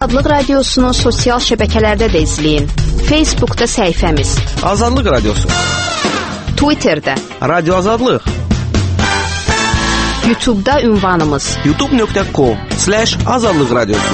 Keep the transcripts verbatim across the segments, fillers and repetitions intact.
Azadlıq Radiosunu sosial şəbəkələrdə də izləyin. Facebookda səhifəmiz Azadlıq Radiosu, Twitterdə Radio Azadlıq, YouTube'da ünvanımız youtube nöqtə com slash azadlıq radiosu.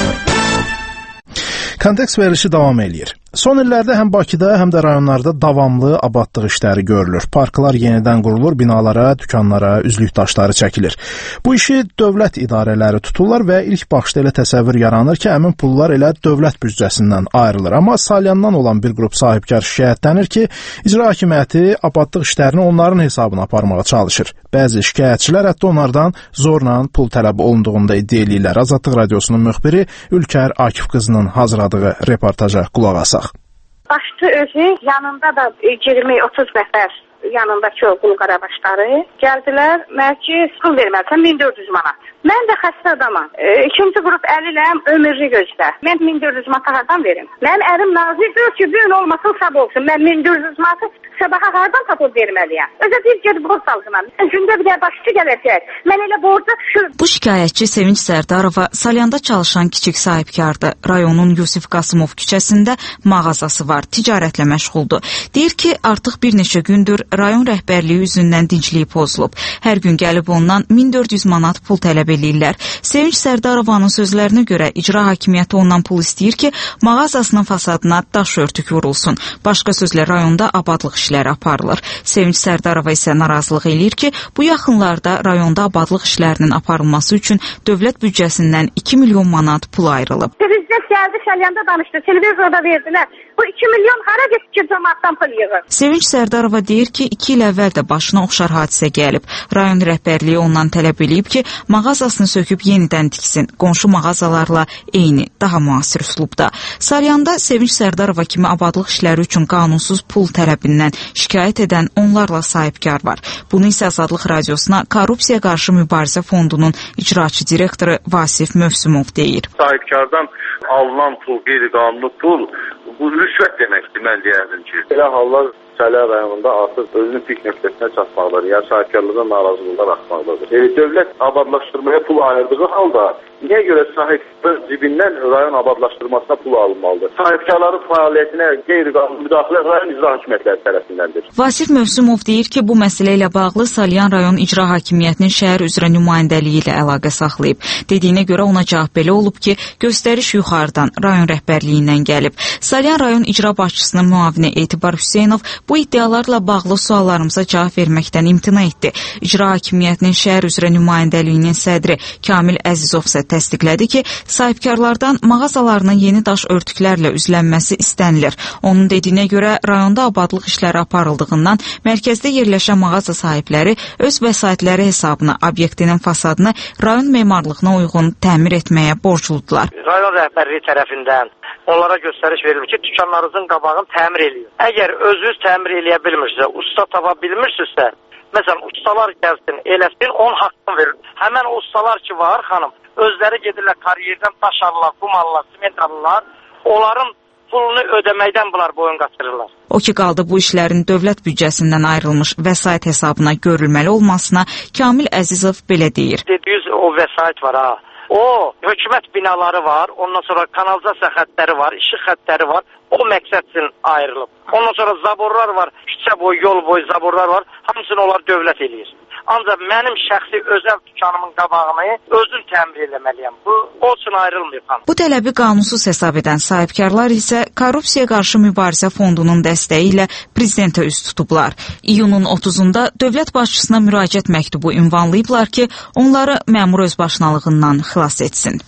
Kontekst verilişi davam eləyir. Son illərdə həm Bakıda, həm də rayonlarda davamlı abadlıq işləri görülür. Parklar yenidən qurulur, binalara, dükanlara üzlük daşları çəkilir. Bu işi dövlət idarələri tuturlar və ilk baxışda elə təsəvvür yaranır ki, həmin pullar elə dövlət büdcəsindən ayrılır. Amma salyandan olan bir qrup sahibkar şikayətlənir ki, icra hakimiyyəti abadlıq işlərini onların hesabına aparmağa çalışır. Bəzi şikayətçilər hətta onlardan zorla pul tələb olunduğunda iddia edirlər. Azadlıq Radiosunun müxbiri Ülkər Akif qızının hazırladığı reportaja qulaq asaq. Başçı özü yanında da iyirmi otuz nəfər yanındakı o qul qarabaşları gəldilər. Mən ki, pul verməlisən min dörd yüz manat. Mən də xəstə adamam. E, ikinci qrup əliləm, ömürlü gözlə. Mən min dörd yüz manat hardan verim? Mənim ərim nazirdir ki, bu gün olmasın, sabah olsun. Mən min dörd yüz manatı sabaha hardan tapıb verməliyəm? Özə bir gedib borc alğınam. Gündə bir də başçı gələcək. Mən elə borca düşür. Bu şikayətçi Sevinç Sərdarova Salyanda çalışan kiçik sahibkardır. Rayonun Yusif Qasımov küçəsində mağazası var, ticarətlə məşğuldur. Deyir ki, artıq bir neçə gündür rayon rəhbərliyi üzündən dincliyi pozulub. Hər gün gəlib ondan min dörd yüz manat pul tələb eləyirlər. Sevinç Sərdarovanın sözlərinə görə icra hakimiyyəti ondan pul istəyir ki, mağazasının fasadına daş örtük vurulsun. Başqa sözlə rayonda abadlıq işləri aparılır. Sevinç Sərdarova isə narazılıq eləyir ki, bu yaxınlarda rayonda abadlıq işlərinin aparılması üçün dövlət büdcəsindən iki milyon manat pul ayrılıb. Prezident gəldi, Salyanda danışdı, televizorda verdilər. Bu iki milyon hara getdi ki, cəmaatdan pul yığır? Sevinç Sərdarova deyir ki, iki il əvvəl də başına oxşar hadisə gəlib. Rayon rəhbərliyi ondan tələb eləyib ki, mağazasını söküb yenidən tiksin. Qonşu mağazalarla eyni, daha müasir üslubda. Salyanda Sevinç Sərdarova kimi abadlıq işləri üçün qanunsuz pul tələbindən şikayət edən onlarla sahibkar var. Bunu isə Azadlıq Radiosuna Korrupsiya Qarşı Mübarizə Fondunun icraçı direktoru Vasif Mövsümov deyir. Sahibkardan alınan pul, qeyri-qanuni pul, bu rüşvət deməkdir, mən deyərdim ki. Belə hallar Salyan rayonunda artıq özünün pik nöqtəsinə çatmaqdadır, yəni sahibkarlıqdan narazılıqlar artmaqdadır. E, dövlət abadlaşdırmaya pul ayırdığı halda niyə görə sahibkar cibindən rayon abadlaşdırmasına pul alınmalıdır? Sahibkarların fəaliyyətinə qeyri-qanuni müdaxilə rayon icra hakimiyyətləri tərəfindəndir. Vasif Mövsümov deyir ki, bu məsələ ilə bağlı Salyan rayon icra hakimiyyətinin şəhər üzrə nümayəndəliyi ilə əlaqə saxlayıb. Dediyinə görə ona cavab belə olub ki, göstəriş yuxarıdan rayon rəhbərliyindən gəlib. Salyan rayon icra başçısının müavini Etibar Hüseynov bu iddialarla bağlı suallarımıza cavab verməkdən imtina etdi. İcra hakimiyyətinin şəhər üzrə nümayəndəliyinin sədri Kamil Əzizov isə təsdiqlədi ki, sahibkarlardan mağazalarının yeni daş örtüklərlə üzlənməsi istənilir. Onun dediyinə görə rayonda abadlıq işləri aparıldığından mərkəzdə yerləşən mağaza sahibləri öz vəsaitləri hesabına obyektinin fasadını rayon memarlığına uyğun təmir etməyə borcludular. Rayon rəhbərliyi tərəfindən onlara göstəriş verilir ki, dükanlarınızın qabağını təmir eləyin. Əgər özünüz təmir eləyə bilmirsinizsə, usta tapa bilmirsinizsə, məsələn, ustalar gəlsin, eləsin, onun haqqını verir. Həmən o ustalar ki var, xanım, özləri gedirlər kariyerdən daş alırlar, kum alırlar, siment alırlar, onların pulunu ödəməkdən bunlar boyun qaçırırlar. O ki qaldı bu işlərin dövlət büdcəsindən ayrılmış vəsait hesabına görülməli olmasına Kamil Əzizov belə deyir. Dediyiniz o vəsait var ha. O, hökumət binaları var, ondan sonra kanalizasiya xəttləri var, işıq xəttləri var, o məqsəd üçün ayrılıb. Ondan sonra zaborlar var, küçə boyu, yol boyu zaborlar var, hamısını onlar dövlət eləyir. Ancaq mənim şəxsi özəl dükanımın qabağını özüm təmir eləməliyəm. Bu, o üçün ayrılmıyor. Bu tələbi qanunsuz hesab edən sahibkarlar isə Korrupsiya Qarşı Mübarizə Fondunun dəstəyi ilə prezidentə üst tutublar. İyunun otuzunda dövlət başçısına müraciət məktubu ünvanlayıblar ki, onları məmur özbaşınalığından xilas etsin.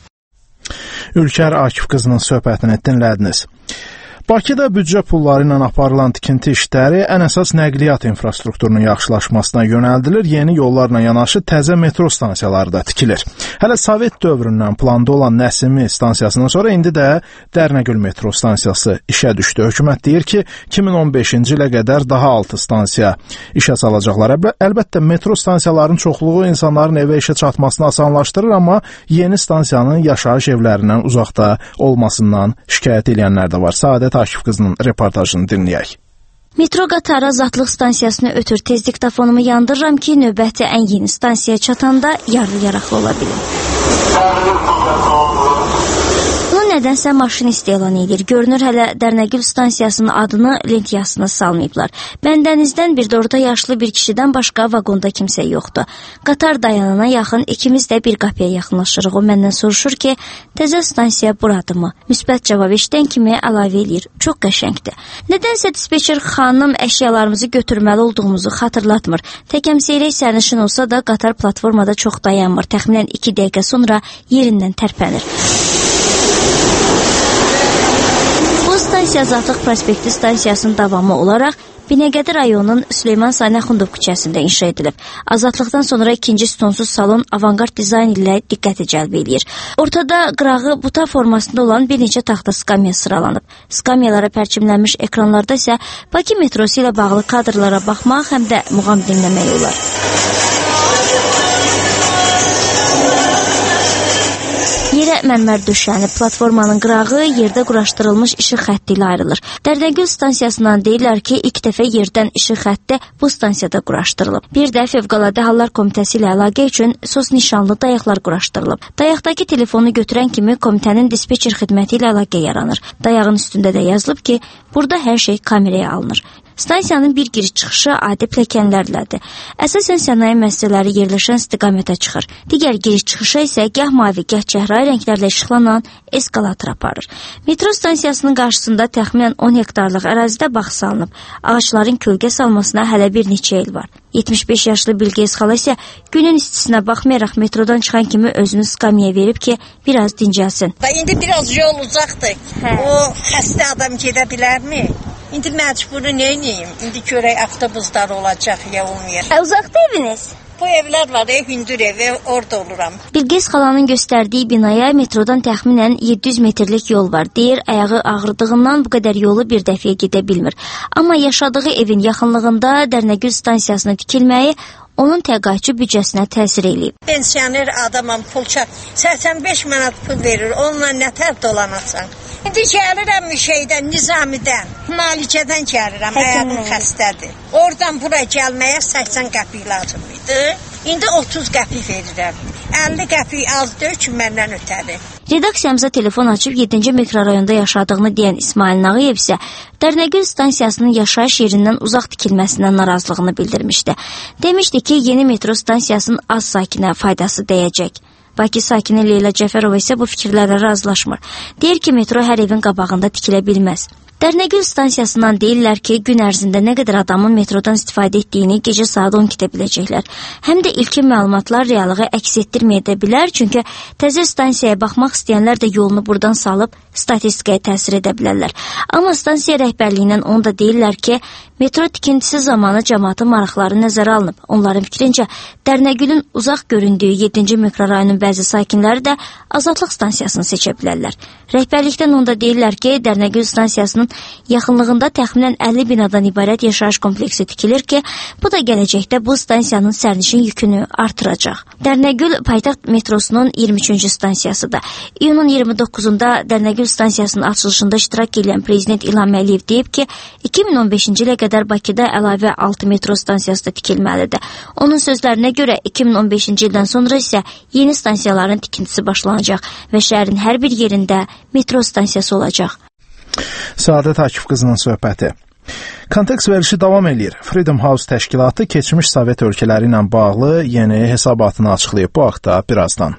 Ülkər Akif qızının söhbətini dinlədiniz. Bakıda büdcə pulları ilə aparılan tikinti işləri ən əsas nəqliyyat infrastrukturunun yaxşılaşmasına yönəldilir, yeni yollarla yanaşı təzə metro stansiyaları da tikilir. Hələ Sovet dövründən planda olan Nəsimi stansiyasından sonra indi də Dərnəgül metro stansiyası işə düşdü. Hökumət deyir ki, iki min on beşinci ilə qədər daha altı stansiya işə salacaqlar. Əlbəttə, metro stansiyaların çoxluğu insanların evə işə çatmasını asanlaşdırır, amma yeni stansiyanın yaşayış evlərindən uzaqda olmasından şikayət edənlər də var. Saadət Akif qızının reportajını dinləyək. Metro qatarı Azadlıq stansiyasını ötür tez diktafonumu yandırıram ki, növbəti ən yeni stansiyaya çatanda yarlı yaraqlı ola bilim. nədənsə maşinist elan edir. Görünür hələ Dərnəgül stansiyasının adını lent yazısına salmayıblar. Bəndənizdən bir də orada yaşlı bir kişidən başqa vaqonda kimsə yoxdur. Qatar dayanana yaxın ikimiz də bir qapıya yaxınlaşırıq. O məndən soruşur ki, təzə stansiya buradırmı? Müsbət cavab eşidən kimi əlavə eləyir. Çox qəşəngdir. Nədənsə dispetçer xanım əşyalarımızı götürməli olduğumuzu xatırlatmır. Təkəmseyrək sərnişin olsa da qatar platformada çox dayanmır. Təxminən iki dəqiqə sonra yerindən tərpənir. Bu stansiya Azadlıq prospekti stansiyasının davamı olaraq Binəqədi rayonunun Süleyman Sanəxundov küçəsində inşa edilib. Azadlıqdan sonra ikinci stonsuz salon avangard dizayn ilə diqqəti cəlb edir. Ortada qırağı buta formasında olan bir neçə taxta skamya sıralanıb. Skamyalara pərçimlənmiş ekranlarda isə Bakı metrosu ilə bağlı kadrlara baxmaq, həm də muğam dinləmək olar. Yerə mərmər döşənib, platformanın qırağı yerdə quraşdırılmış işıq xətti ilə ayrılır. Dərdəgül stansiyasından deyirlər ki, ilk dəfə yerdən işıq xətti bu stansiyada quraşdırılıb. Bir də Fövqəladə Hallar Komitəsi ilə əlaqə üçün sos nişanlı dayaqlar quraşdırılıb. Dayaqdakı telefonu götürən kimi komitənin dispetçer xidməti ilə əlaqə yaranır. Dayağın üstündə də yazılıb ki, burada hər şey kameraya alınır. Stansiyanın bir giriş-çıxışı adi pilləkənlərlədir. Əsasən sənaye müəssisələri yerləşən istiqamətə çıxır. Digər giriş-çıxışa isə gah mavi, gah çəhrayı rənglərlə işıqlanan eskalator aparır. Metro stansiyasının qarşısında təxminən on hektarlıq ərazidə bağ salınıb. Ağaçların kölgə salmasına hələ bir neçə il var. yetmiş beş yaşlı Bilgeys xala isə günün istisinə baxmayaraq metrodan çıxan kimi özünü skamyaya verib ki, biraz dincəlsin. İndi biraz yol uzaqdır. Hə. O xəstə adam gedə bilərmi? İndi məcburi neyniyim? İndi görək avtobuslar olacaq ya olmayır. Ə, uzaqda eviniz? Bu evlər var, ev hündür ev, orada oluram. Bilgeys xalanın göstərdiyi binaya metrodan təxminən yeddi yüz metrlik yol var. Deyir, ayağı ağrıdığından bu qədər yolu bir dəfiyə gedə bilmir. Amma yaşadığı evin yaxınlığında Dərnəgül stansiyasına tikilməyi onun təqaüdçü büdcəsinə təsir eləyib. Pensioner adamam, pulça səksən beş manat pul verir, onunla nətər dolanasan? İndi gəlirəm şeydən, Nizamidən, Malikədən gəlirəm, ayağım xəstədir. Oradan bura gəlməyə səksən qəpik lazım idi. İndi otuz qəpik verirəm. əlli qəpik az deyil ki, məndən ötəri. Redaksiyamıza telefon açıb yeddinci mikrorayonda yaşadığını deyən İsmail Nağıyev isə Dərnəgül stansiyasının yaşayış yerindən uzaq tikilməsindən narazılığını bildirmişdi. Demişdi ki, yeni metro stansiyasının az sakinə faydası dəyəcək. Bakı sakini Leyla Cəfərova isə bu fikirlərlə razılaşmır. Deyir ki, metro hər evin qabağında tikilə bilməz. Dərnəgül stansiyasından deyirlər ki, gün ərzində nə qədər adamın metrodan istifadə etdiyini gecə saat on ikidə biləcəklər. Həm də ilkin məlumatlar reallığı əks etdirməyə də bilər, çünki təzə stansiyaya baxmaq istəyənlər də yolunu buradan salıb statistikaya təsir edə bilərlər. Amma stansiya rəhbərliyindən onu da deyirlər ki, metro tikintisi zamanı cəmaatın maraqları nəzərə alınıb. Onların fikrincə, Dərnəgülün uzaq göründüyü yeddinci mikrorayonun bəzi sakinləri də Azadlıq stansiyasını seçə bilərlər. Rəhbərlikdən onu da deyirlər ki, Dərnəgül stansiyasının yaxınlığında təxminən əlli binadan ibarət yaşayış kompleksi tikilir ki, bu da gələcəkdə bu stansiyanın sərnişin yükünü artıracaq. Dərnəgül paytaxt metrosunun iyirmi üçüncü stansiyasıdır. İyunun iyirmi doqquzunda Dərnəgül stansiyasının açılışında iştirak edən Prezident İlham Əliyev deyib ki, iki min on beşinci ilə qədər Bakıda əlavə altı metro stansiyası da tikilməlidir. Onun sözlərinə görə iki min on beşinci ildən sonra isə yeni stansiyaların tikintisi başlanacaq və şəhərin hər bir yerində metro stansiyası olacaq. Səadət Akif qızının söhbəti. Kontekst verilişi davam eləyir. Freedom House təşkilatı keçmiş Sovet ölkələri ilə bağlı yeni hesabatını açıqlayıb bu haqda birazdan.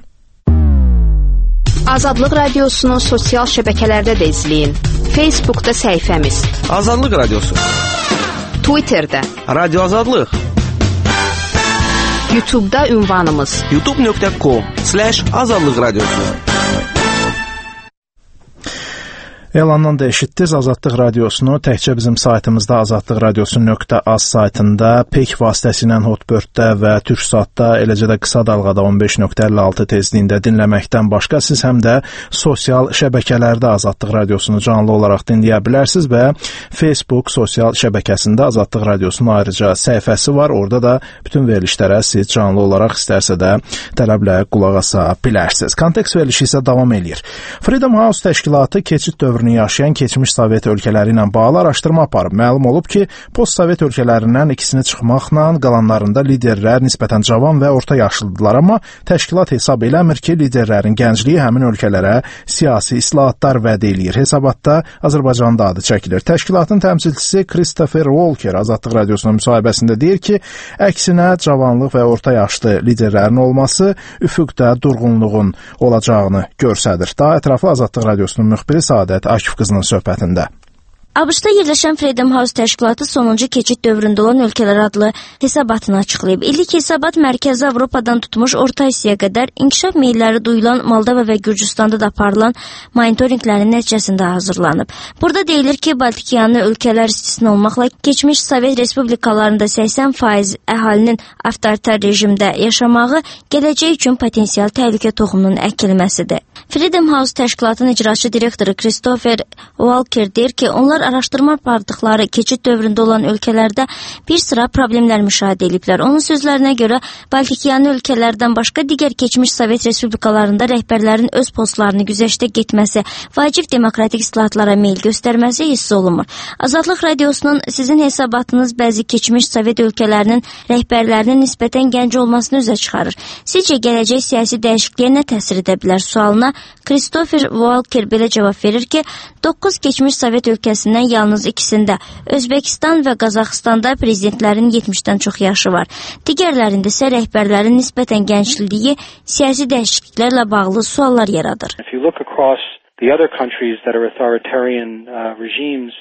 Azadlıq Radiosunu sosial şəbəkələrdə də izləyin. Facebookda səhifəmiz Azadlıq Radiosu, Twitterdə Radio Azadlıq, YouTube'da ünvanımız youtube nöqtə com slash azadlıq radiosu. Elandan da eşitdiniz. Azadlıq Radiosunu təkcə bizim saytımızda azadlıq radiosu nöqtə az saytında, P E K vasitəsilə Hotbirddə və Türksatda, eləcə də qısa dalğada on beş nöqtə əlli altı tezliyində dinləməkdən başqa siz həm də sosial şəbəkələrdə Azadlıq Radiosunu canlı olaraq dinləyə bilərsiniz və Facebook sosial şəbəkəsində Azadlıq Radiosunun ayrıca səhifəsi var. Orada da bütün verilişlərə siz canlı olaraq istərsə də tələblə qulaq asa bilərsiniz. Kontekst verilişi isə davam eləyir. Freedom House təşkilatı keçid dövrü dövrünü yaşayan keçmiş Sovet ölkələri ilə bağlı araşdırma aparıb. Məlum olub ki, post-Sovet ölkələrindən ikisini çıxmaqla qalanlarında liderlər nisbətən cavan və orta yaşlıdırlar, amma təşkilat hesab eləmir ki, liderlərin gəncliyi həmin ölkələrə siyasi islahatlar vəd eləyir. Hesabatda Azərbaycanın da adı çəkilir. Təşkilatın təmsilçisi Christopher Walker Azadlıq Radiosuna müsahibəsində deyir ki, əksinə cavanlıq və orta yaşlı liderlərin olması üfüqdə durğunluğun olacağını göstərir. Daha ətraflı Azadlıq Radiosunun müxbiri Səadət Akif qızının söhbətində. ABŞ-da yerləşən Freedom House təşkilatı sonuncu keçid dövründə olan ölkələr adlı hesabatını açıqlayıb. İllik hesabat Mərkəzi Avropadan tutmuş Orta Asiyaya qədər inkişaf meylləri duyulan Moldova və Gürcüstanda da aparılan monitorinqlərin nəticəsində hazırlanıb. Burada deyilir ki, Baltikiyanı ölkələr istisna olmaqla keçmiş Sovet respublikalarında səksən faiz əhalinin avtoritar rejimdə yaşamağı gələcək üçün potensial təhlükə toxumunun əkilməsidir. Freedom House təşkilatının icraçı direktoru Christopher Walker deyir ki, onlar araşdırma apardıqları keçid dövründə olan ölkələrdə bir sıra problemlər müşahidə ediblər. Onun sözlərinə görə Baltikiyanı ölkələrdən başqa digər keçmiş Sovet respublikalarında rəhbərlərin öz postlarını güzəştə getməsi, vacib demokratik islahatlara meyl göstərməsi hiss olunmur. Azadlıq Radiosunun sizin hesabatınız bəzi keçmiş Sovet ölkələrinin rəhbərlərinin nisbətən gənc olmasını üzə çıxarır. Sizcə gələcək siyasi dəyişikliyə nə təsir edə bilər sualına Christopher Walker belə cavab verir ki, doqquz keçmiş Sovet ölkəsindən yalnız ikisində, Özbəkistan və Qazaxıstanda prezidentlərin yetmişdən çox yaşı var. Digərlərində isə rəhbərlərin nisbətən gəncliyi siyasi dəyişikliklərlə bağlı suallar yaradır. If you look across the other countries that are authoritarian uh, regimes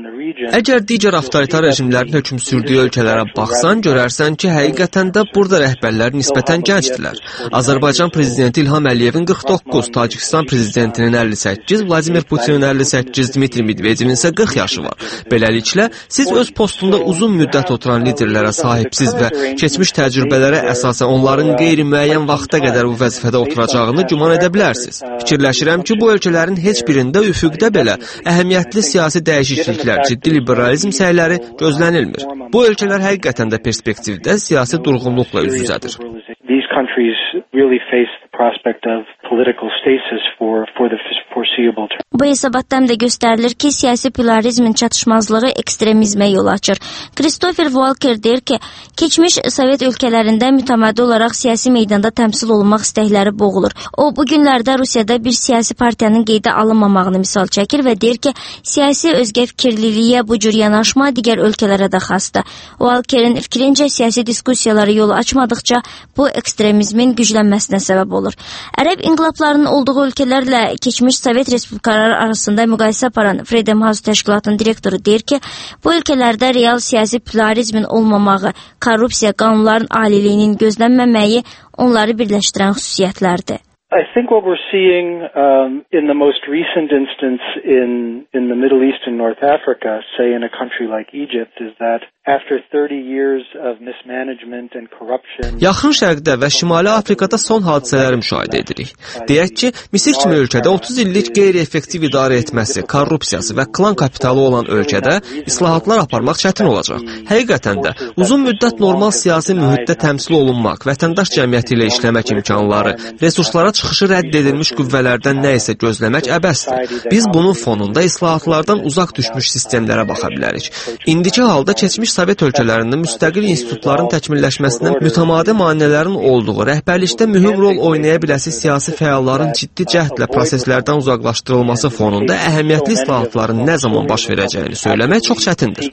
Əgər digər avtoritar rejimlərin hökm sürdüyü ölkələrə baxsan, görərsən ki, həqiqətən də burada rəhbərlər nisbətən gəncdirlər. Azərbaycan prezidenti İlham Əliyevin qırx doqquz, Tacikistan prezidentinin əlli səkkiz, Vladimir Putinin əlli səkkiz, Dmitri Medvedevin isə qırx yaşı var. Beləliklə, siz öz postunda uzun müddət oturan liderlərə sahibsiz və keçmiş təcrübələrə əsasən onların qeyri-müəyyən vaxta qədər bu vəzifədə oturacağını güman edə bilərsiniz. Fikirləşirəm ki, bu ölkələrin heç birində üfüqdə belə əhəmiyyətli siyasi dəyişiklik ciddi liberalizm səyləri gözlənilmir. Bu ölkələr həqiqətən də perspektivdə siyasi durğunluqla üz-üzədir. These countries really face the prospect of political stasis for for the foreseeable term. Bu hesabatda həm də göstərilir ki, siyasi pluralizmin çatışmazlığı ekstremizmə yol açır. Christopher Walker deyir ki, keçmiş Sovet ölkələrində mütəmadi olaraq siyasi meydanda təmsil olunmaq istəkləri boğulur. O, bu günlərdə Rusiyada bir siyasi partiyanın qeydə alınmamağını misal çəkir və deyir ki, siyasi özgə fikirliliyə bu cür yanaşma digər ölkələrə də xasdır. Walker'in fikrincə siyasi diskussiyalara yol açmadıqca bu ekstremizmin güclənməsinə səbəb olur. Ərəb inqilablarının olduğu ölkələrlə keçmiş Sovet respublikaları arasında müqayisə aparan Freedom House təşkilatının direktoru deyir ki, bu ölkələrdə real siyasi pluralizmin olmamağı, korrupsiya, qanunların aliliyinin gözlənməməyi onları birləşdirən xüsusiyyətlərdir. I think what we're seeing um, in the most recent instance in in the Middle East and North Africa, say in a country like Egypt, is that after thirty years of mismanagement and corruption. Yaxın Şərqdə və Şimali Afrikada son hadisələri müşahidə edirik. Deyək ki, Misir kimi ölkədə otuz illik qeyri-effektiv idarə etməsi, korrupsiyası və klan kapitalı olan ölkədə islahatlar aparmaq çətin olacaq. Həqiqətən də uzun müddət normal siyasi mühitdə təmsil olunmaq, vətəndaş cəmiyyəti ilə işləmək imkanları, resurslara çıxışı rədd edilmiş qüvvələrdən nə isə gözləmək əbəsdir. Biz bunun fonunda islahatlardan uzaq düşmüş sistemlərə baxa bilərik. İndiki halda keçmiş Sovet ölkələrində müstəqil institutların təkmilləşməsinə mütəmadi maneələrin olduğu, rəhbərlikdə mühüm rol oynaya biləsi siyasi fəalların ciddi cəhdlə proseslərdən uzaqlaşdırılması fonunda əhəmiyyətli islahatların nə zaman baş verəcəyini söyləmək çox çətindir.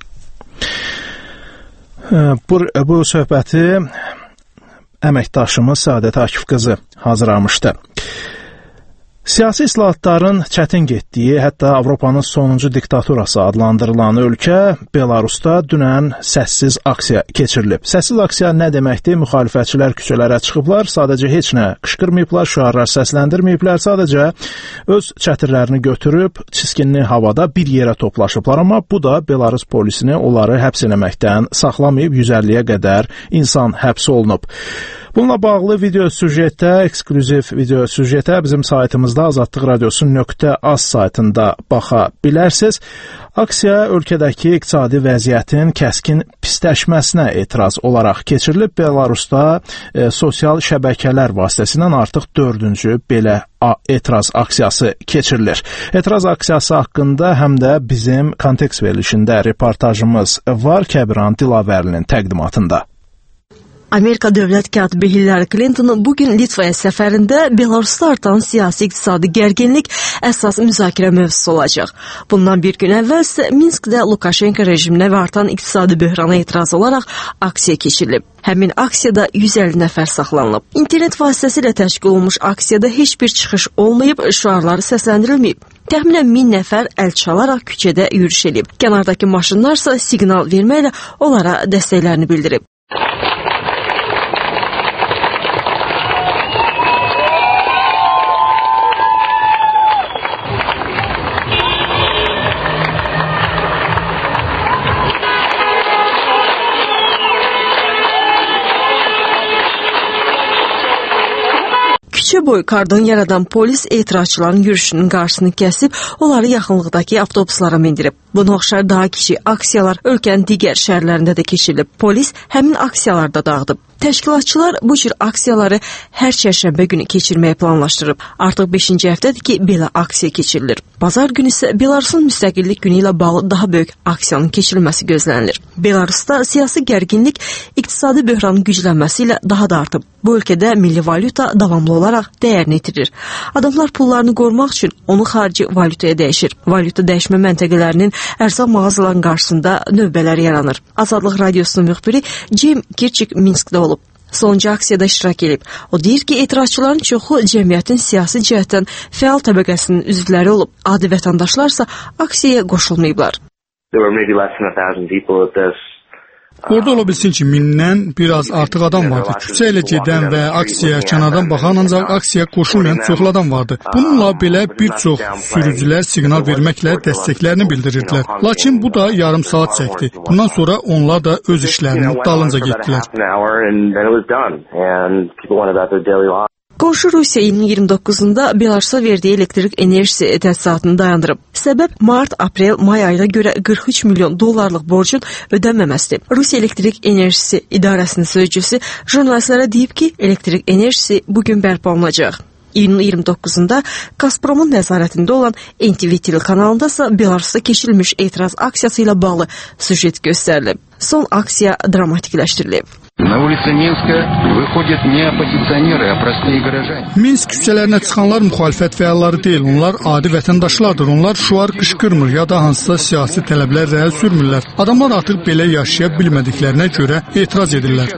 Bu, bu söhbəti əməkdaşımız Səadət Akif qızı hazırlamışdı. Siyasi islahatların çətin getdiyi, hətta Avropanın sonuncu diktaturası adlandırılan ölkə Belarusda dünən səssiz aksiya keçirilib. Səssiz aksiya nə deməkdir? Müxalifətçilər küçələrə çıxıblar, sadəcə heç nə qışqırmayıblar, şüarlar səsləndirməyiblər, sadəcə öz çətirlərini götürüb, çiskinli havada bir yerə toplaşıblar, amma bu da Belarus polisini onları həbs eləməkdən saxlamayıb, yüz əlliyə qədər insan həbs olunub. Bununla bağlı video süjetə, eksklüziv video süjetə bizim saytımızda azadlıq radiosu nöqtə az saytında baxa bilərsiniz. Aksiya ölkədəki iqtisadi vəziyyətin kəskin pisləşməsinə etiraz olaraq keçirilib. Belarusda e, sosial şəbəkələr vasitəsilə artıq dördüncü belə etiraz aksiyası keçirilir. Etiraz aksiyası haqqında həm də bizim kontekst verilişində reportajımız var Kəbiran Dilavərlinin təqdimatında. Amerika dövlət katibi Hillary Clinton bugün Litvaya səfərində Belarusda artan siyasi-iqtisadi gərginlik əsas müzakirə mövzusu olacaq. Bundan bir gün əvvəl isə Minskdə Lukashenko rejiminə və artan iqtisadi böhrana etiraz olaraq aksiya keçirilib. Həmin aksiyada yüz əlli nəfər saxlanılıb. İnternet vasitəsilə təşkil olunmuş aksiyada heç bir çıxış olmayıb, şüarları səsləndirilməyib. Təxminən min nəfər əl çalaraq küçədə yürüyüş edib. Kənardakı maşınlar isə siqnal verməklə onlara dəstəklərini bildirib. Küçə boyu kordon yaradan polis etirazçıların yürüyüşünün qarşısını kəsib, onları yaxınlıqdakı avtobuslara mindirib. Buna oxşar daha kiçik aksiyalar ölkənin digər şəhərlərində də keçirilib. Polis həmin aksiyalarda dağıdıb. Təşkilatçılar bu cür aksiyaları hər çərşənbə günü keçirməyi planlaşdırıb. Artıq beşinci həftədir ki, belə aksiya keçirilir. Bazar günü isə Belarusun müstəqillik günü ilə bağlı daha böyük aksiyanın keçirilməsi gözlənilir. Belarusda siyasi gərginlik iqtisadi böhranın güclənməsi ilə daha da artıb. Bu ölkədə milli valyuta davamlı olaraq dəyərini itirir. Adamlar pullarını qorumaq üçün onu xarici valyutaya dəyişir. Valyuta dəyişmə məntəqələrinin ərzaq mağazalarının qarşısında növbələr yaranır. Azadlıq radiosunun müxbiri Jim Kirchik Minskdə olub. Sonuncu aksiyada iştirak edib. O deyir ki, etirazçıların çoxu cəmiyyətin siyasi cəhətdən fəal təbəqəsinin üzvləri olub. Adi vətəndaşlarsa aksiyaya qoşulmayıblar. Orada ola bilsin ki, mindən biraz artıq adam vardı. Küçə ilə gedən və aksiyaya kənardan baxan, ancaq aksiyaya qoşulmayan çoxlu adam vardı. Bununla belə bir çox sürücülər siqnal verməklə dəstəklərini bildirirdilər. Lakin bu da yarım saat çəkdi. Bundan sonra onlar da öz işlərinin dalınca getdilər. Qonşu Rusiya ilin iyirmi doqquzunda Belarusa verdiyi elektrik enerjisi təsisatını dayandırıb. Səbəb mart, aprel, may ayına görə qırx üç milyon dollarlıq borcun ödənməməsidir. Rusiya Elektrik Enerjisi İdarəsinin sözcüsü jurnalistlərə deyib ki, elektrik enerjisi bugün bərpa olunacaq. İyunun iyirmi doqquzunda Gazpromun nəzarətində olan N T V telekanalında isə Belarusda keçirilmiş etiraz aksiyası ilə bağlı süjet göstərilib. Son aksiya dramatikləşdirilib. Minsk küçələrinə çıxanlar müxalifət fəalları deyil, onlar adi vətəndaşlardır. Onlar şüar qışqırmır ya da hansısa siyasi tələblər rəl sürmürlər. Adamlar artıq belə yaşaya bilmədiklərinə görə etiraz edirlər.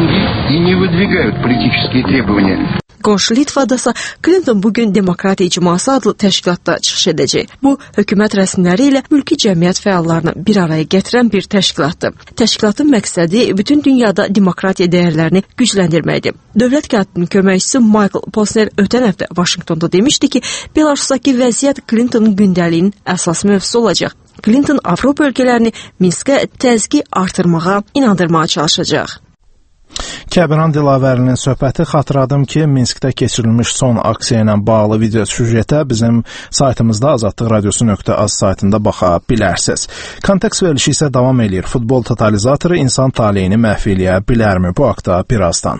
Qonşu Litvadasa Clinton bugün Demokratiya İcması adlı təşkilatda çıxış edəcək. Bu, hökumət rəsmiləri ilə mülki cəmiyyət fəallarını bir araya gətirən bir təşkilatdır. Təşkilatın məqsədi bütün dünyada demokratiya dəyərlərini gücləndirməkdir. Dövlət katibinin köməkçisi Michael Posner ötən həftə Vaşinqtonda demişdi ki, Belarusdakı vəziyyət Clintonun gündəliyinin əsas mövzusu olacaq. Clinton Avropa ölkələrini Minskə təzyiqi artırmağa, inandırmağa çalışacaq. Kəbiran Dilavərlinin söhbəti. Xatırladım ki, Minskdə keçirilmiş son aksiya ilə bağlı video süjetə bizim saytımızda azadlıq radiosu nöqtə az saytında baxa bilərsiniz. Kontekst verilişi isə davam eləyir. Futbol totalizatoru insan taleyini məhv eləyə bilərmi? Bu haqda birazdan.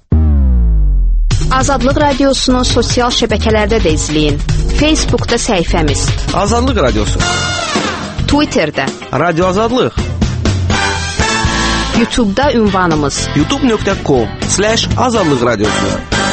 Azadlıq radiosunu sosial şəbəkələrdə də izləyin. Facebookda səhifəmiz Azadlıq radiosu, Twitterdə Radio Azadlıq, YouTube'da ünvanımız youtube nöqtə com slash azadlıq radiosu.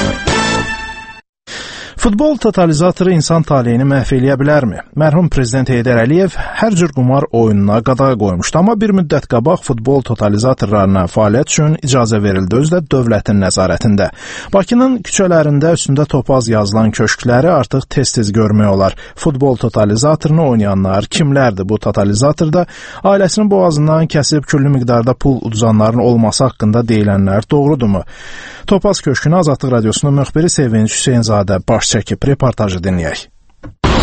Futbol totalizatoru insan taleyini məhv eləyə bilərmi? Mərhum prezident Heydər Əliyev hər cür qumar oyununa qadağa qoymuşdu, amma bir müddət qabaq futbol totalizatorlarına fəaliyyət üçün icazə verildi, özü də dövlətin nəzarətində. Bakının küçələrində üstündə topaz yazılan köşkləri artıq tez-tez görmək olar. Futbol totalizatorunu oynayanlar kimlərdir? Bu totalizatorda ailəsinin boğazından kəsib küllü miqdarda pul uduzanların olması haqqında deyilənlər doğrudurmu? Topaz köşkünü Azadlıq radiosunun müxbiri Sevinç Hüseynzadə baş çəkib, reportajı dinləyək.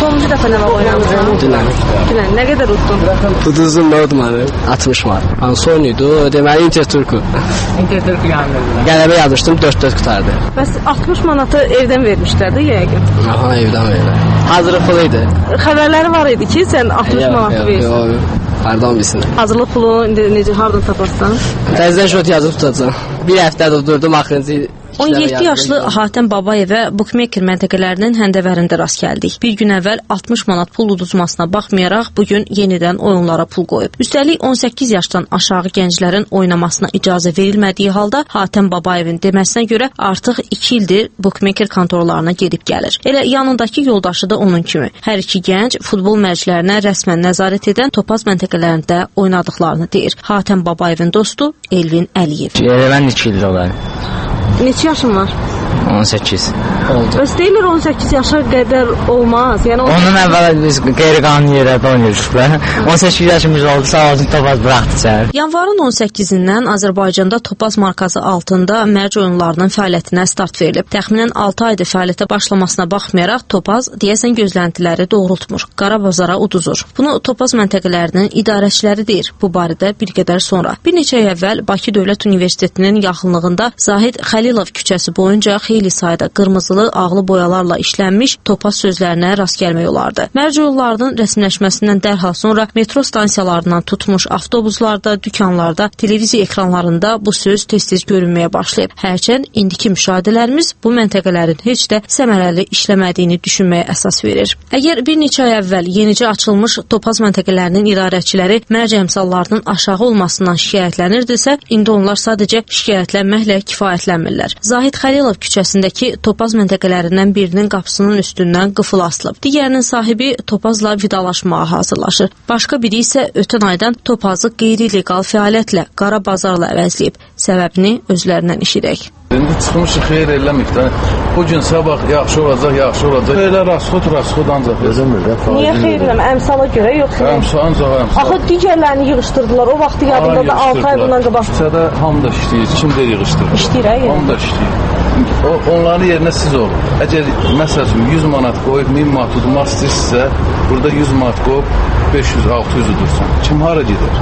Sonuncu dəfə nə vaxt oynamısan? Dünən. Dünən. Nə qədər utdun? Uduzum nə udmadım? altmış manat. Hansı oyun idi? Deməli Interturku. Interturku yanında. Qələbə yazmışdım, dörd dörd qutardı. Bəs altmış manatı evdən vermişlər də yəqin. Aha, evdən verirlər. Hazırlıq pulu idi. Xəbərləri var idi ki, sən altmış manatı verirsən. Yox, yox. Hardan bilsin? Hazırlıq pulu indi necə hardan taparsan? Təzədən şot yazıb tutacağam. Bir həftədə durdum axırıncı. on yeddi yaşlı Hatəm Babayevə bookmaker məntəqələrinin həndəvərində rast gəldik. Bir gün əvvəl altmış manat pul uduzmasına baxmayaraq bugün yenidən oyunlara pul qoyub. Üstəlik on səkkiz yaşdan aşağı gənclərin oynamasına icazə verilmədiyi halda Hatəm Babayevin deməsinə görə artıq iki ildir bookmaker kontorlarına gedib gəlir. Elə yanındakı yoldaşı da onun kimi. Hər iki gənc futbol mərclərinə rəsmən nəzarət edən Topaz məntəqələrində oynadıqlarını deyir. Hatəm Babayevin dostu Elvin Əliyev. Mən iki ildir olayım. Neçə yaşın var? on səkkiz. Oldu. Bəs deyirlər on səkkiz yaşa qədər olmaz. Yəni ondan əvvəl biz qeyri-qanuni yerlərdə oynayırdıq da. on səkkiz yaşımız oldu, sağ olsun Topaz buraxdı içəri. Yanvarın on səkkizindən Azərbaycanda Topaz markası altında mərc oyunlarının fəaliyyətinə start verilib. Təxminən altı aydır fəaliyyətə başlamasına baxmayaraq Topaz deyəsən gözləntiləri doğrultmur. Qara bazara uduzur. Bunu Topaz məntəqələrinin idarəçiləri deyir. Bu barədə bir qədər sonra. Bir neçə ay əvvəl Bakı Dövlət Universitetinin yaxınlığında Zahid Xəlilov küçəsi boyunca xeyli sayda qırmızılı ağlı boyalarla işlənmiş Topaz sözlərinə rast gəlmək olardı. Mərc yollarının rəsmiləşməsindən dərhal sonra metro stansiyalarından tutmuş avtobuslarda, dükanlarda, televiziya ekranlarında bu söz tez-tez görünməyə başlayıb. Hərçənd indiki müşahidələrimiz bu məntəqələrin heç də səmərəli işləmədiyini düşünməyə əsas verir. Əgər bir neçə ay əvvəl yenicə açılmış Topaz məntəqələrinin idarəçiləri mərc əmsallarının aşağı olmasından şikayətlənirdisə, indi onlar sadəcə şikayətlənməklə kifayətlənmirlər. Zahid Xəlilov küçəsindəki Topaz məntəqələrindən birinin qapısının üstündən qıfıl asılıb. Digərinin sahibi Topazla vidalaşmağa hazırlaşır. Başqa biri isə ötən aydan Topazı qeyri-legal fəaliyyətlə, qara bazarla əvəzləyib. Səbəbini özlərindən eşidək. İndi çıxmışıq, xeyr eləmik də. Bu gün sabah yaxşı olacaq, yaxşı olacaq. Elə rasxod, rasxod ancaq özümür də. Niyə xeyr eləmə? Əmsala görə yoxsa? Əmsal, ancaq əmsal. Axı digərlərini yığışdırdılar. O vaxtı yadında da altı ay bundan qabaq. Küçədə hamı da işləyir. Kim də yığışdırır? İşləyir, hə? Hamı da işləyir. O, onların yerinə siz olun. Əgər məsələn yüz manat qoyub min manat udmaq istəyirsə, burada yüz manat qoyub beş yüz altı yüz udursan. Kim hara gedir?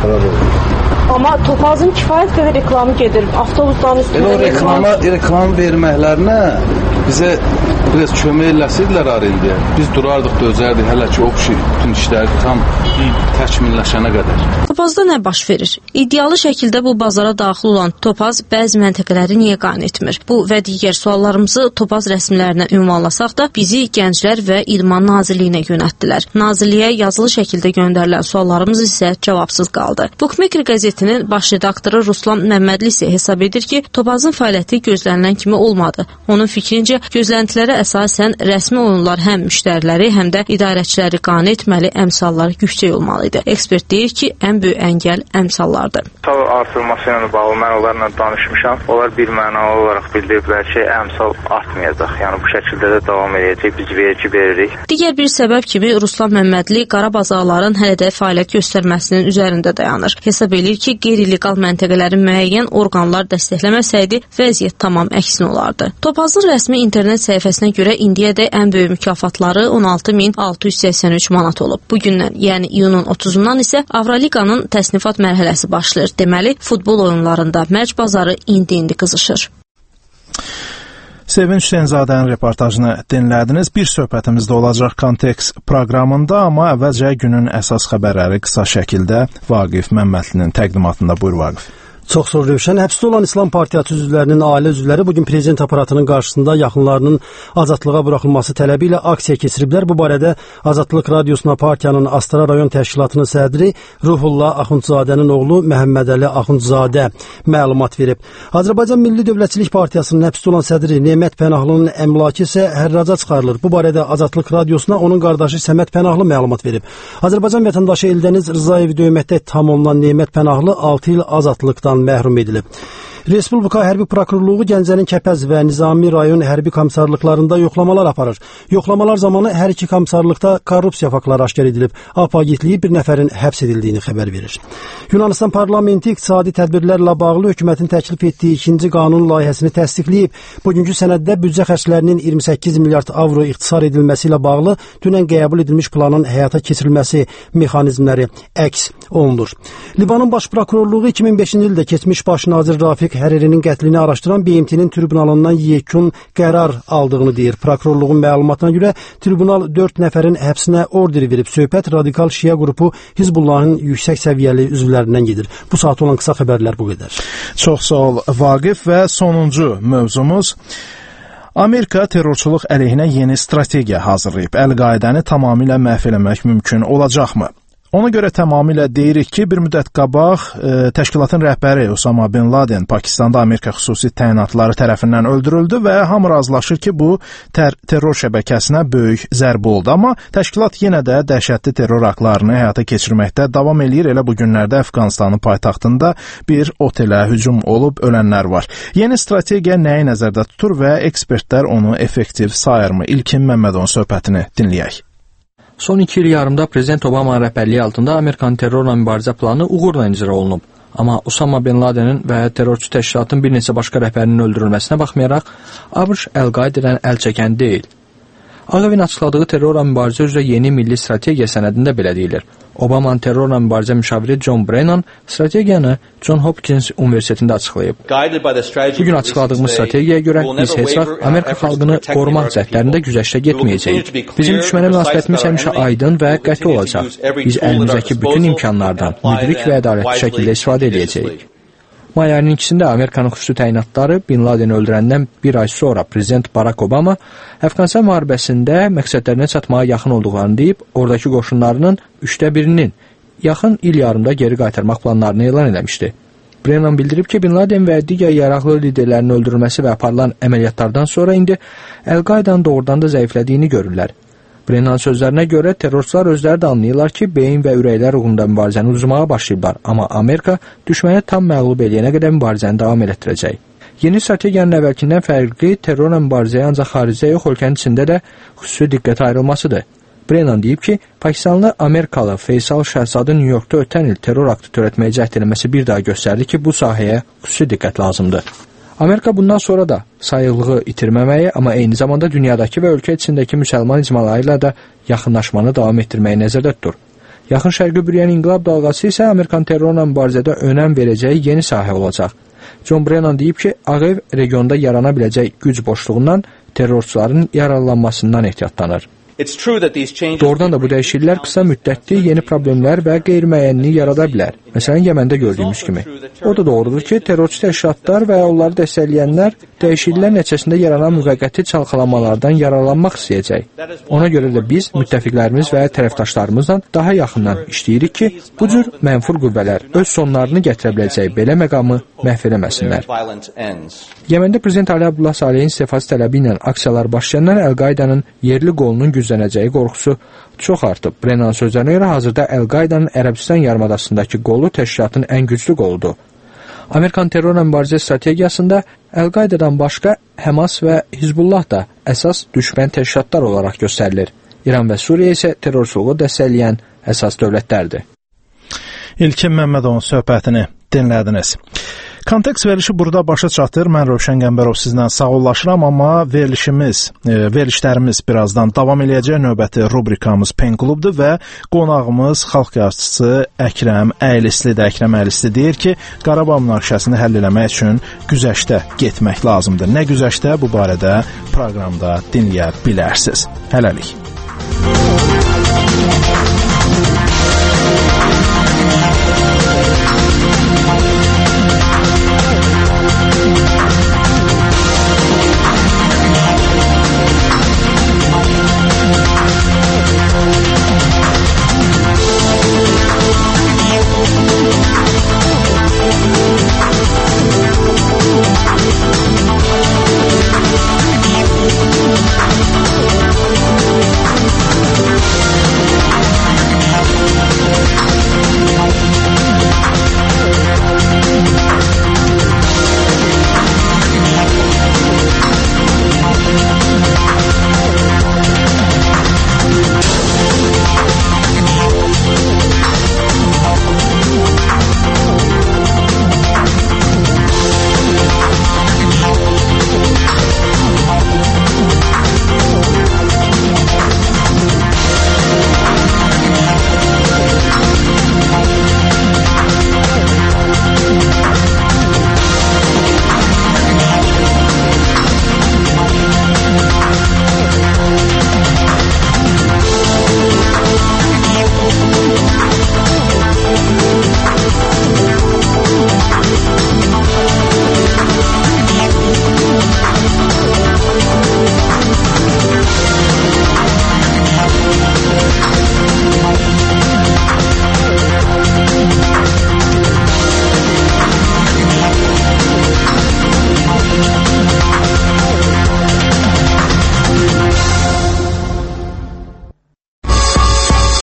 Amma Topazın kifayət qədər reklamı gedir. Avtobusların üstündə elə o reklama, reklam verməklərinə bizə biraz kömək eləsəydilər arındıya. Biz durardıq, dözərdik hələ ki o bütün işləri tam təkmilləşənə qədər. Topazda nə baş verir? İdealı şəkildə bu bazara daxil olan Topaz bəzi məntəqələri niyə qane etmir? Bu və digər suallarımızı Topaz rəsmilərinə ünvanlasaq da bizi Gənclər və İdman Nazirliyinə yönəltdilər. Nazirliyə yazılı şəkildə göndərilən suallarımız isə cavabsız qaldı. Bookmaker qəzetinin baş redaktoru Ruslan Məmmədli isə hesab edir ki, Topazın fəaliyyəti gözlənilən kimi olmadı. Onun fikrincə gözləntilərə əsasən rəsmi oyunlar həm müştəriləri, həm də idarəçiləri qane etməli, əmsallar yüksək olmalı idi. Ekspert deyir ki, ən böyük əngəl əmsallardır. Əmsal artırılması ilə bağlı mən onlarla danışmışam. Onlar bir mənalı olaraq bildiriblər ki, əmsal artmayacaq. Yəni bu şəkildə də davam edəcək. Biz vergi veririk. Digər bir səbəb kimi Ruslan Məmmədli qara bazarların hələ də fəaliyyət göstərməsinin üzərində dayanır. Hesab edir ki, qeyri-legal məntəqələrin müəyyən orqanlar dəstəkləməsəydi, vəziyyət tamam əksinə olardı. Topazın rəsmi internet səhifəsinə görə indiyədək ən böyük mükafatları on altı min altı yüz səksən üç manat olub. Bugündən, yəni iyunun otuzundan isə Avroliqanın təsnifat mərhələsi başlayır. Deməli, futbol oyunlarında mərc bazarı indi-indi qızışır. Sevinç Hüseynzadənin reportajını dinlədiniz. Bir söhbətimizdə olacaq Kontekst proqramında, amma əvvəlcə günün əsas xəbərləri qısa şəkildə Vaqif Məmmədlinin təqdimatında. Buyur Vaqif. Çox sağ ol Rövşən. Həbsdə olan İslam Partiyası üzvlərinin ailə üzvləri bugün prezident aparatının qarşısında yaxınlarının azadlığa buraxılması tələbi ilə aksiya keçiriblər. Bu barədə Azadlıq Radiosuna partiyanın Astara rayon təşkilatının sədri Ruhullah Axundzadənin oğlu Məhəmməd Əli Axundzadə məlumat verib. Azərbaycan Milli Dövlətçilik Partiyasının həbsdə olan sədri Nemət Pənahlının əmlakı isə hərraca çıxarılır. Bu barədə Azadlıq Radiosuna onun qardaşı Səməd Pənahlı məlumat verib. Azərbaycan vətəndaşı Eldəniz Rzayev döyməkdə tam olunan Nemət Pənahlı altı il azadlıqdan məhrum edilib. Respublika Hərbi Prokurorluğu Gəncənin Kəpəz və Nizami rayon hərbi komissarlıqlarında yoxlamalar aparır. Yoxlamalar zamanı hər iki komissarlıqda korrupsiya faktları aşkar edilib. A P agentliyi bir nəfərin həbs edildiyini xəbər verir. Yunanistan parlamenti iqtisadi tədbirlərlə bağlı hökumətin təklif etdiyi ikinci qanun layihəsini təsdiqləyib. Bugünkü sənəddə büdcə xərclərinin iyirmi səkkiz milyard avro ixtisar edilməsi ilə bağlı dünən qəbul edilmiş planın həyata keçirilməsi mexanizmləri əks olunur. Livanın Baş Prokurorluğu iki min beşinci ildə keçmiş baş nazir Rafiq Hərərinin qətlini araşdıran B M T-nin tribunalından yekun qərar aldığını deyir. Prokurorluğun məlumatına görə tribunal dörd nəfərin həbsinə order verib. Söhbət radikal şia qrupu Hizbullahın yüksək səviyyəli üzvlərindən gedir. Bu saat olan qısa xəbərlər bu qədər. Çox sağ ol Vaqif və sonuncu mövzumuz Amerika terrorçuluq əleyhinə yeni strategiya hazırlayıb. Əl-Qaidəni tamamilə məhv eləmək mümkün olacaqmı? Ona görə tamamilə deyirik ki, bir müddət qabaq e, təşkilatın rəhbəri Osama bin Laden Pakistanda Amerika xüsusi təyinatları tərəfindən öldürüldü və hamı razılaşır ki, bu ter terror şəbəkəsinə böyük zərbə oldu. Amma təşkilat yenə də dəhşətli terror aktlarını həyata keçirməkdə davam eləyir. Elə bu günlərdə Əfqanistanın paytaxtında bir otelə hücum olub, ölənlər var. Yeni strategiya nəyi nəzərdə tutur və ekspertlər onu effektiv sayırmı? İlkin Məmmədovun söhbətini dinləyək. Son iki il yarımda Prezident Obama rəhbərliyi altında Amerikanın terrorla mübarizə planı uğurla icra olunub. Amma Osama bin Ladenin və terrorçu təşkilatın bir neçə başqa rəhbərinin öldürülməsinə baxmayaraq, ABŞ Əl-Qaidən əl çəkən deyil. Ağ Evin açıqladığı terrorla mübarizə üzrə yeni milli strategiya sənədində belə deyilir. Obamanın terrorla mübarizə müşaviri John Brennan strategiyanı John Hopkins Universitetində açıqlayıb. Bugün açıqladığımız strategiyaya görə biz heç vaxt Amerika xalqını qorumaq cəhdlərində güzəştə getməyəcəyik. Bizim düşmənə münasibətimiz həmişə aydın və qəti olacaq. Biz əlimizdəki bütün imkanlardan müdrik və ədalətli şəkildə istifadə edəcəyik. May ayının ikisində Amerikanın xüsusi təyinatları Bin Ladeni öldürəndən bir ay sonra Prezident Barack Obama Əfqanistan müharibəsində məqsədlərinə çatmağa yaxın olduqlarını deyib, oradakı qoşunlarının üçdə birinin yaxın il yarımda geri qaytarmaq planlarını elan eləmişdi. Brennan bildirib ki, Bin Laden və digər yaraqlı liderlərin öldürülməsi və aparılan əməliyyatlardan sonra indi Əl-Qaidanın doğrudan da zəiflədiyini görürlər. Brennan sözlərinə görə terrorçular özləri də anlayırlar ki, beyin və ürəklər uğrunda mübarizəni uzmağa başlayıblar, amma Amerika düşməni tam məğlub eləyənə qədər mübarizəni davam elətdirəcək. Yeni strategiyanın əvvəlkindən fərqli terrorla mübarizəyə ancaq xaricdə yox, ölkənin içində də xüsusi diqqət ayrılmasıdır. Brennan deyib ki, Pakistanlı Amerikalı Faysal Şəhzadə Nyu-Yorkda ötən il terror aktı törətməyə cəhd eləməsi bir daha göstərdi ki, bu sahəyə xüsusi diqqət lazımdır. Amerika bundan sonra da sayıqlığı itirməməyi, amma eyni zamanda dünyadakı və ölkə içindəki müsəlman icmaları ilə də yaxınlaşmanı davam etdirməyi nəzərdə tutur. Yaxın şərqi bürüyən inqilab dalğası isə Amerikan terrorla mübarizədə önəm verəcəyi yeni sahə olacaq. John Brennan deyib ki, Ağ Ev regionda yarana biləcək güc boşluğundan terrorçuların yararlanmasından ehtiyatlanır. Doğrudan da bu dəyişikliklər qısa müddətli yeni problemlər və qeyri-müəyyənliyi yarada bilər. Məsələn, Yəməndə gördüyümüz kimi. O da doğrudur ki, terrorçu təşkilatlar və onları dəstəkləyənlər dəyişikliklər nəticəsində yaranan müvəqqəti çalxalamalardan yararlanmaq istəyəcək. Ona görə də biz müttəfiqlərimiz və tərəfdaşlarımızla daha yaxından işləyirik ki, bu cür mənfur qüvvələr öz sonlarını gətirə biləcək belə məqamı məhv eləməsinlər. Yəməndə Prezident Ali Abdullah Salehin istefası tələbi ilə aksiyalar başlayandan Əl-Qaidanın yerli qolunun güclənəcəyi qorxusu çox artıb. Brennan sözlərinə görə hazırda Əl-Qaidanın Ərəbistan yarımadasındakı qolu təşkilatın ən güclü qoludur. Amerikan terrorla mübarizə strategiyasında Əl-Qaidadan başqa Həmas və Hizbullah da əsas düşmən təşkilatlar olaraq göstərilir. İran və Suriya isə terrorçuluğu dəstəkləyən əsas dövlətlərdir. İlkin Məmmədovun söhbətini dinlədiniz. Kontekst verilişi burada başa çatır. Mən Rövşən Qəmbərov sizlə sağollaşıram, amma verilişimiz, e, verilişlərimiz birazdan davam eləyəcək. Növbəti rubrikamız Pen Klubdur və qonağımız xalq yazıçısı Əkrəm Əylislidir. Əkrəm Əylisli deyir ki, Qarabağ münaqişəsini həll eləmək üçün güzəştə getmək lazımdır. Nə güzəştə? Bu barədə proqramda dinləyə bilərsiniz. Hələlik.